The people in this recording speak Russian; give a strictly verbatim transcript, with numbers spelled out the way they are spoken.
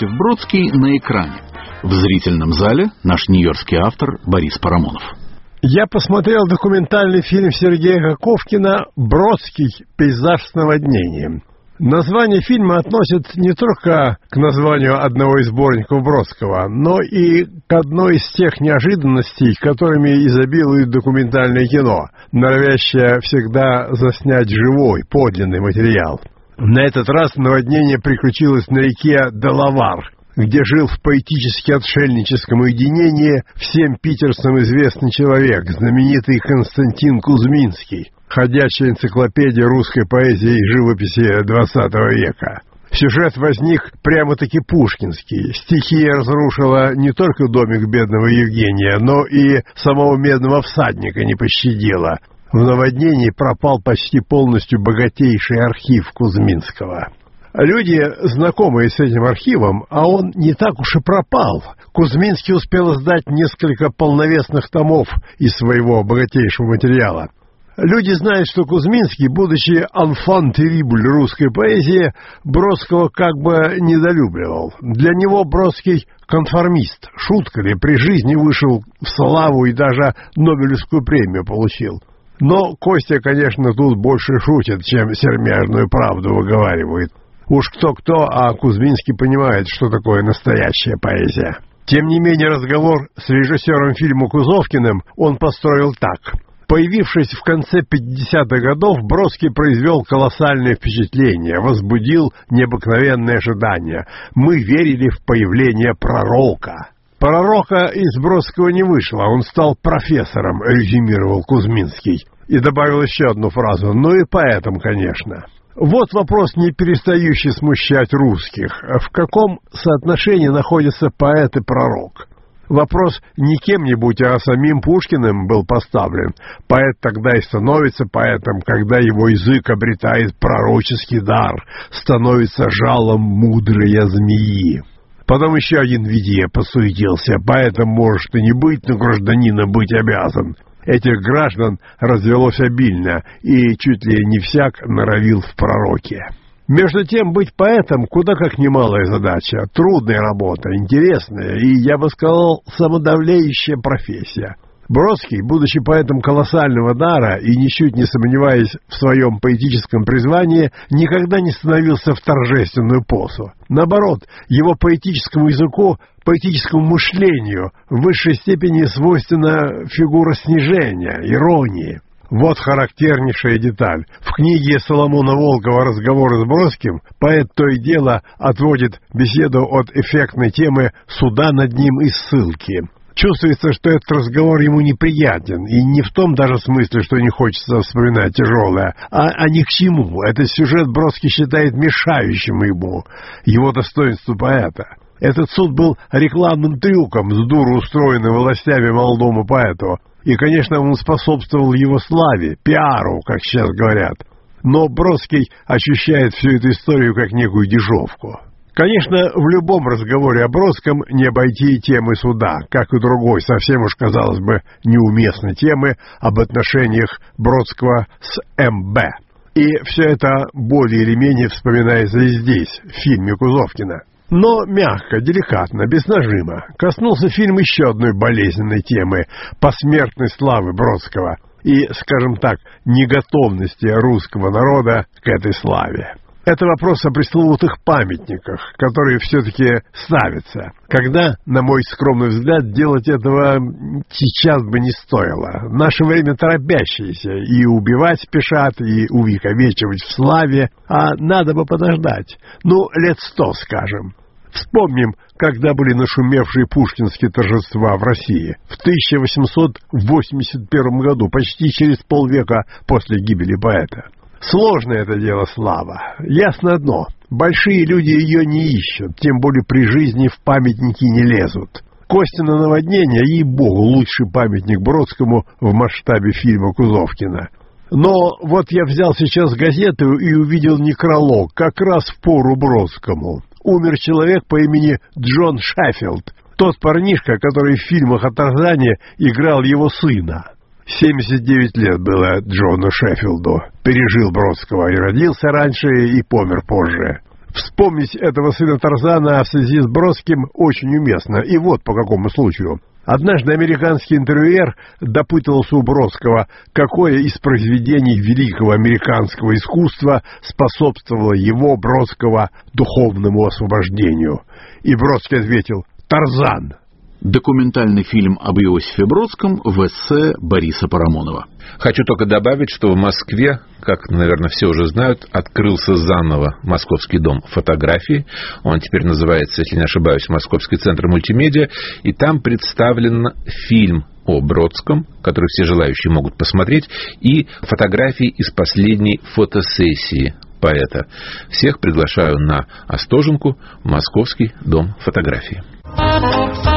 Иосиф Бродский на экране. В зрительном зале наш нью-йоркский автор Борис Парамонов. Я посмотрел документальный фильм Сергея Коковкина «Бродский. Пейзаж с наводнением». Название фильма относит не только к названию одного из сборников Бродского, но и к одной из тех неожиданностей, которыми изобилует документальное кино, норовящее всегда заснять живой, подлинный материал. На этот раз наводнение приключилось на реке Делавар, где жил в поэтически-отшельническом уединении всем питерцам известный человек, знаменитый Константин Кузьминский, ходячая энциклопедия русской поэзии и живописи двадцатого века. Сюжет возник прямо-таки пушкинский. Стихия разрушила не только домик бедного Евгения, но и самого медного всадника не пощадила. В наводнении пропал почти полностью богатейший архив Кузьминского. Люди, знакомые с этим архивом, а он не так уж и пропал. Кузьминский успел издать несколько полновесных томов из своего богатейшего материала. Люди знают, что Кузьминский, будучи «enfant terrible» русской поэзии, Бродского как бы недолюбливал. Для него Бродский конформист, шутка ли, при жизни вышел в славу и даже Нобелевскую премию получил. Но Костя, конечно, тут больше шутит, чем сермяжную правду выговаривает. Уж кто-кто, а Кузьминский понимает, что такое настоящая поэзия. Тем не менее, разговор с режиссером фильма Кузовкиным он построил так. Появившись в конце пятидесятых годов, Бродский произвел колоссальное впечатление, возбудил необыкновенные ожидания. Мы верили в появление пророка. Пророка из Бродского не вышло, он стал профессором, резюмировал Кузьминский. И добавил еще одну фразу, ну и поэтом, конечно. Вот вопрос, не перестающий смущать русских. В каком соотношении находится поэт и пророк? Вопрос не кем-нибудь, а самим Пушкиным был поставлен. Поэт тогда и становится поэтом, когда его язык обретает пророческий дар, становится жалом мудрой змеи. Потом еще один Видье посуетился. Поэтом может и не быть, но гражданином быть обязан. Этих граждан развелось обильно, и чуть ли не всяк норовил в пророке. Между тем, быть поэтом куда как немалая задача, трудная работа, интересная и, я бы сказал, самодавляющая профессия. Бродский, будучи поэтом колоссального дара и ничуть не сомневаясь в своем поэтическом призвании, никогда не становился в торжественную позу. Наоборот, его поэтическому языку, поэтическому мышлению в высшей степени свойственна фигура снижения, иронии. Вот характернейшая деталь. В книге Соломона Волкова «Разговоры с Бродским» поэт то и дело отводит беседу от эффектной темы суда над ним и ссылки. Чувствуется, что этот разговор ему неприятен, и не в том даже смысле, что не хочется вспоминать тяжелое, а, а ни к чему. Этот сюжет Бродский считает мешающим ему, его достоинству поэта. Этот суд был рекламным трюком, с дуру устроенным властями молодому поэту, и, конечно, он способствовал его славе, пиару, как сейчас говорят. Но Бродский ощущает всю эту историю как некую дешевку. Конечно, в любом разговоре о Бродском не обойти темы суда, как и другой, совсем уж, казалось бы, неуместной темы об отношениях Бродского с эм бэ. И все это более или менее вспоминается и здесь, в фильме Кузовкина. Но мягко, деликатно, без нажима коснулся фильм еще одной болезненной темы – посмертной славы Бродского и, скажем так, неготовности русского народа к этой славе. Это вопрос о пресловутых памятниках, которые все-таки ставятся. Когда, на мой скромный взгляд, делать этого сейчас бы не стоило. В наше время торопящиеся, и убивать спешат, и увековечивать в славе, а надо бы подождать. Ну, лет сто, скажем. Вспомним, когда были нашумевшие пушкинские торжества в России. В тысяча восемьсот восемьдесят первом году, почти через полвека после гибели поэта. Сложное это дело слава. Ясно одно. Большие люди ее не ищут, тем более при жизни в памятники не лезут. Костина наводнение, ей-богу, лучший памятник Бродскому в масштабе фильма Кузовкина. Но вот я взял сейчас газету и увидел некролог, как раз в пору Бродскому. Умер человек по имени Джон Шеффилд, тот парнишка, который в фильмах о Тарзане играл его сына. семьдесят девять лет было Джону Шеффилду. Пережил Бродского и родился раньше, и помер позже. Вспомнить этого сына Тарзана в связи с Бродским очень уместно. И вот по какому случаю. Однажды американский интервьюер допытывался у Бродского, какое из произведений великого американского искусства способствовало его, Бродского, духовному освобождению. И Бродский ответил: «Тарзан». Документальный фильм об Иосифе Бродском в эссе Бориса Парамонова. Хочу только добавить, что в Москве, как, наверное, все уже знают, открылся заново Московский дом фотографии. Он теперь называется, если не ошибаюсь, Московский центр мультимедиа. И там представлен фильм о Бродском, который все желающие могут посмотреть, и фотографии из последней фотосессии поэта. Всех приглашаю на Остоженку, Московский дом фотографии.